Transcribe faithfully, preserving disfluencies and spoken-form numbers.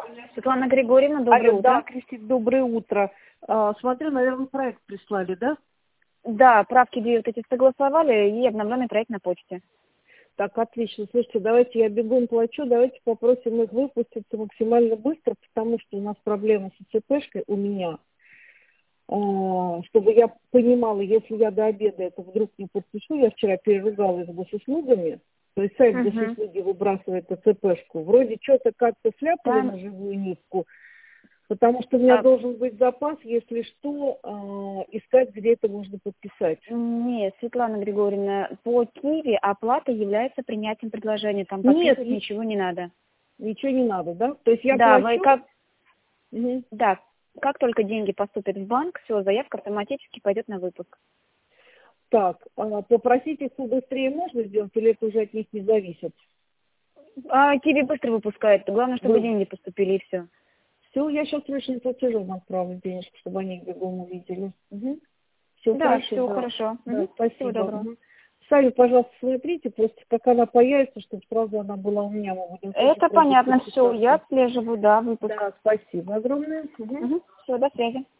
Светлана Григорьевна, доброе Алло, утро. да, Кристина, доброе утро. А, смотрю, наверное, проект прислали, да? Да, правки две вот эти согласовали и обновленный проект на почте. Так, отлично. Слушайте, давайте я бегом плачу, давайте попросим их выпуститься максимально быстро, потому что у нас проблема с ЦПшкой у меня. А, чтобы я понимала, если я до обеда это вдруг не подпишу, я вчера переругалась с госуслугами, то есть сайт Угу. госуслуги выбрасывает ЦПшку. Вроде что-то как-то сляпали Там, на живую нитку, потому что у меня а, должен быть запас, если что, а, искать, где это можно подписать. нет, Светлана Григорьевна, по Киви оплата является принятием предложения. Там Нет, подписывать ни- ничего не надо. ничего не надо, да? То есть я Да, вы плачу. как, Мгм. да, как только деньги поступят в банк, все, заявка автоматически пойдет на выпуск. Так, а, попросить их побыстрее можно сделать, или это уже от них не зависит? А Киви быстро выпускает. Главное, чтобы Вы... деньги поступили, и все. Все, я сейчас срочно платежом отправлю денежку, чтобы они их бегом увидели. Все Да, хорошо, все да. хорошо. Да, Угу. Всего спасибо. доброго. Мгм. Сами, пожалуйста, смотрите, просто как она появится, чтобы сразу она была у меня, мы будем тоже Это пробовать понятно, все, я подписаться. отслеживаю, да, выпуск. Да, спасибо огромное. Мгм. Угу. Все, до связи.